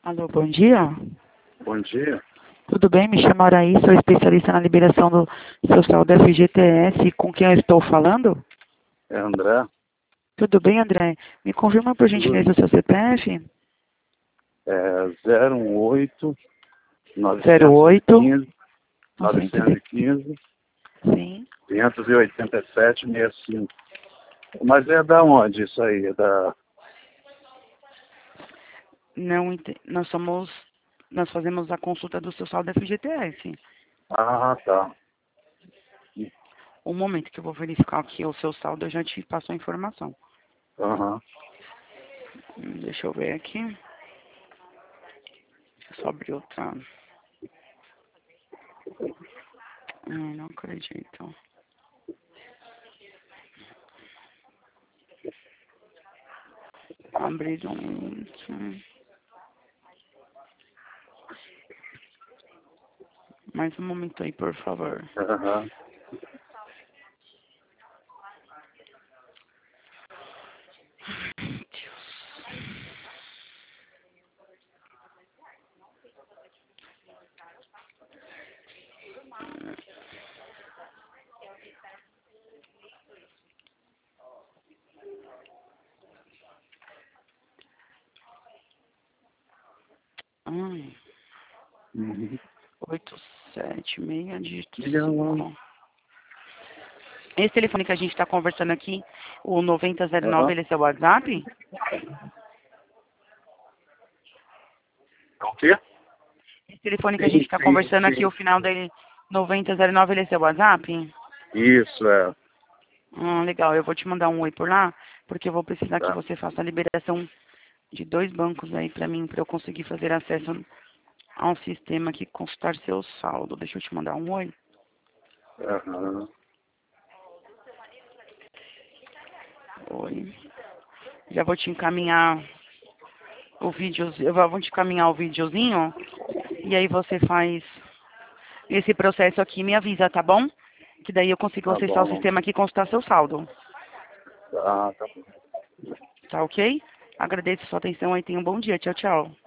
Alô, bom dia. Bom dia. Tudo bem? Me chamo Araí, sou especialista na liberação do seu saldo FGTS. Com quem eu estou falando? É André. Tudo bem, André? Me confirma, por gentileza, o seu CPF? É 018 08 915 900. 915 Sim. 587 65. Mas é da onde isso aí? É da... Não, nós fazemos a consulta do seu saldo FGTS. Ah, tá. Um momento que eu vou verificar aqui o seu saldo, eu já te passo a informação. Aham. Deixa eu ver aqui. Deixa eu só abrir outra. Não acredito. Abrir um. Mais um momento aí, por favor. Aham. Ai, Uhum. 876, dígito Diga lá. 5. Esse telefone que a gente está conversando aqui, o 9009, Aham. ele é seu WhatsApp? É o quê? Esse telefone que a gente Sim, está sim, conversando aqui, sim. o final dele, 9009, ele é seu WhatsApp? Isso, é. Legal, eu vou te mandar um oi por lá, porque eu vou precisar que Tá. você faça a liberação de 2 bancos aí pra mim, pra eu conseguir fazer acesso a um sistema aqui, consultar seu saldo. Deixa eu te mandar um oi. Aham. Oi. Já vou te encaminhar o vídeo, eu vou te encaminhar o videozinho, e aí você faz esse processo aqui, me avisa, tá bom? Que daí eu consigo Tá acessar o bom. sistema aqui e consultar seu saldo. Tá bom. Tá ok? Agradeço a sua atenção aí, tenha um bom dia. Tchau, tchau.